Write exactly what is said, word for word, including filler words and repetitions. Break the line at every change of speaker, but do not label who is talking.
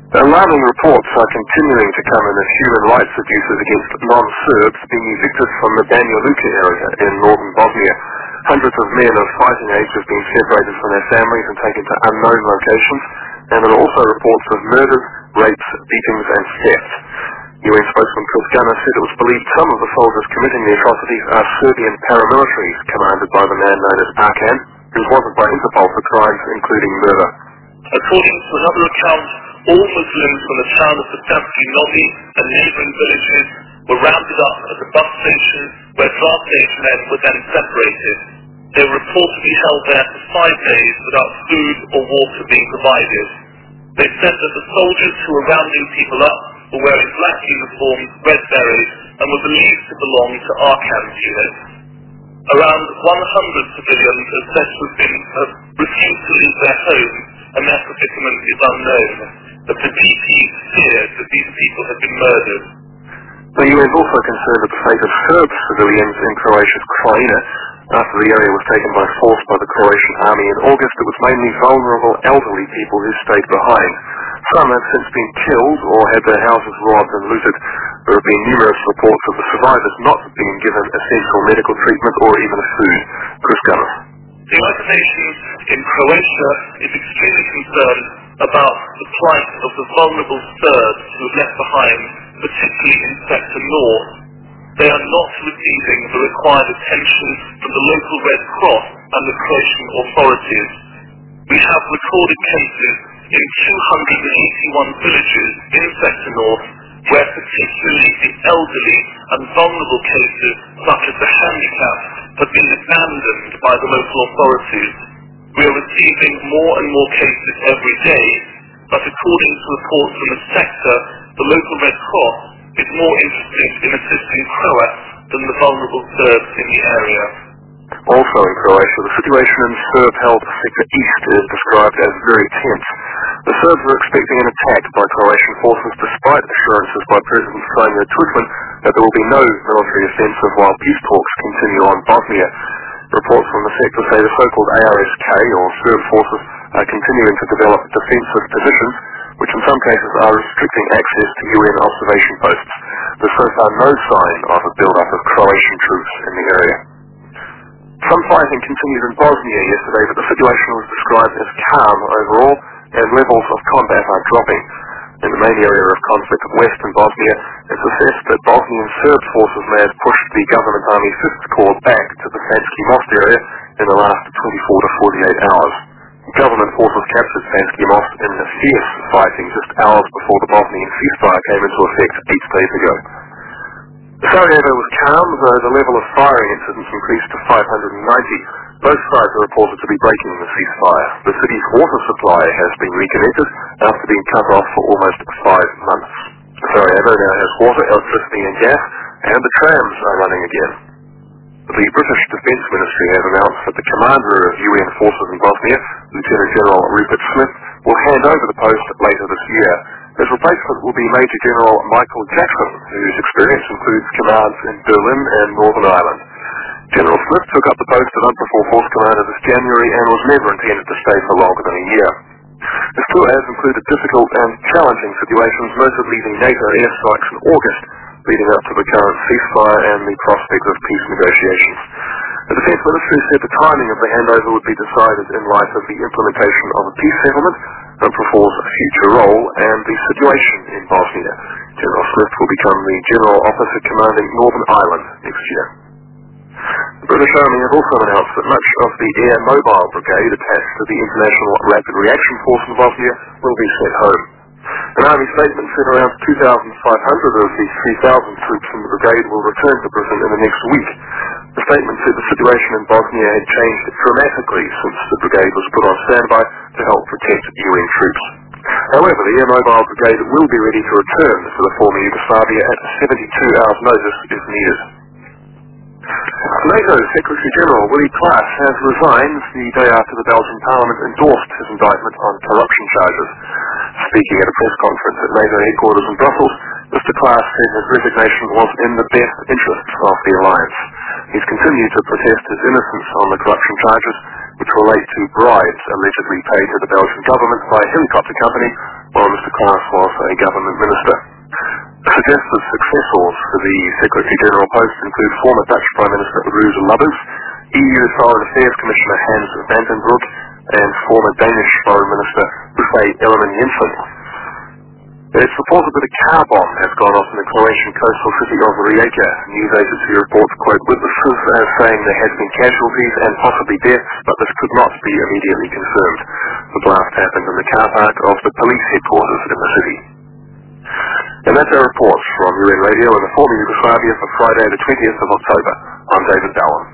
Alarming reports are continuing to come in of human rights abuses against non-Serbs being evicted from the Banja Luka area in northern Bosnia. Hundreds of men of fighting age have been separated from their families and taken to unknown locations, and there are also reports of murders, rapes, beatings and theft. U N spokesman Chris Gunner said it was believed some of the soldiers committing the atrocities are Serbian paramilitaries commanded by the man known as Arkan, who was wanted by Interpol for crimes including murder.
According to another account, all Muslims from the town of Satanski Novi and neighbouring villages were rounded up at the bus station where draft age men were then separated. They were reportedly held there for five days without food or water being provided. They said that the soldiers who were rounding people up were wearing black uniforms, red berets, and were believed to belong to Arkan's unit. Around one hundred civilians are said to have been have refused to leave their homes, and their predicament is unknown. But the D P feared that these people had been murdered.
The U N is also concerned with the fate of Serb civilians in Croatia's Krajina. After the area was taken by force by the Croatian army in August, it was mainly vulnerable elderly people who stayed behind. Some have since been killed or had their houses robbed and looted. There have been numerous reports of the survivors not being given essential medical treatment or even food. Chris Gunner.
The United Nations in Croatia is extremely concerned about the plight of the vulnerable Serbs who were left behind, particularly in Sector North. They are not receiving the required attention from the local Red Cross and the Croatian authorities. We have recorded cases in two hundred eighty-one villages in Sector North where particularly the elderly and vulnerable cases, such as the handicapped, have been abandoned by the local authorities. We are receiving more and more cases every day, but according to reports from the sector, the local Red Cross is more interested in assisting Croats than the vulnerable Serbs in the area.
Also in Croatia, the situation in Serb-held Sector East is described as very tense. The Serbs are expecting an attack by Croatian forces despite assurances by President Franjo Tuđman that there will be no military offensive while peace talks continue on Bosnia. Reports from the sector say the so-called A R S K, or Serb forces, are continuing to develop defensive positions, which in some cases are restricting access to U N observation posts. There's so far no sign of a build-up of Croatian troops in the area. Some fighting continued in Bosnia yesterday, but the situation was described as calm overall, and levels of combat are dropping. In the main area of conflict of western Bosnia, it's assessed that Bosnian Serb forces may have pushed the government army fifth Corps back to the Sanski Most area in the last twenty-four to forty-eight hours. Government forces captured Sanski Most in a fierce fighting just hours before the Bosnian ceasefire came into effect eight days ago. Sarajevo was calm, though the level of firing incidents increased to five hundred ninety. Both sides are reported to be breaking the ceasefire. The city's water supply has been reconnected after being cut off for almost five months. Sarajevo now has water, electricity and gas, and the trams are running again. The British Defence Ministry has announced that the commander of U N forces in Bosnia, Lieutenant General Rupert Smith, will hand over the post later this year. His replacement will be Major General Michael Jackson, whose experience includes commands in Berlin and Northern Ireland. General Smith took up the post of Unperfor Force Commander this January and was never intended to stay for longer than a year. His tour has included difficult and challenging situations, most of leading NATO airstrikes in August, leading up to the current ceasefire and the prospect of peace negotiations. The Defence Ministry said the timing of the handover would be decided in light of the implementation of a peace settlement, Unperfor's future role, and the situation in Bosnia. General Smith will become the General Officer commanding Northern Ireland next year. The British Army has also announced that much of the Air Mobile Brigade attached to the International Rapid Reaction Force in Bosnia will be sent home. An Army statement said around two thousand five hundred of the three thousand troops in the brigade will return to Britain in the next week. The statement said the situation in Bosnia had changed dramatically since the brigade was put on standby to help protect U N troops. However, the Air Mobile Brigade will be ready to return to the former Yugoslavia at seventy-two hours notice if needed. NATO Secretary-General Willy Klaas has resigned the day after the Belgian Parliament endorsed his indictment on corruption charges. Speaking at a press conference at NATO headquarters in Brussels, Mister Klaas said his resignation was in the best interests of the alliance. He's continued to protest his innocence on the corruption charges, which relate to bribes allegedly paid to the Belgian government by a helicopter company while Mister Klaas was a government minister. Suggested successors for the Secretary-General post include former Dutch Prime Minister Roos Lubbers, E U Foreign Affairs Commissioner Hans van den Broek, and former Danish Foreign Minister Uffe Ellemann-Jensen. It's reported that a car bomb has gone off in the Croatian coastal city of Rijeka. News agency reports quote witnesses as saying there has been casualties and possibly deaths, but this could not be immediately confirmed. The blast happened in the car park of the police headquarters in the city. And that's our reports from U N Radio in the former Yugoslavia for Friday the twentieth of October. I'm David Ballin.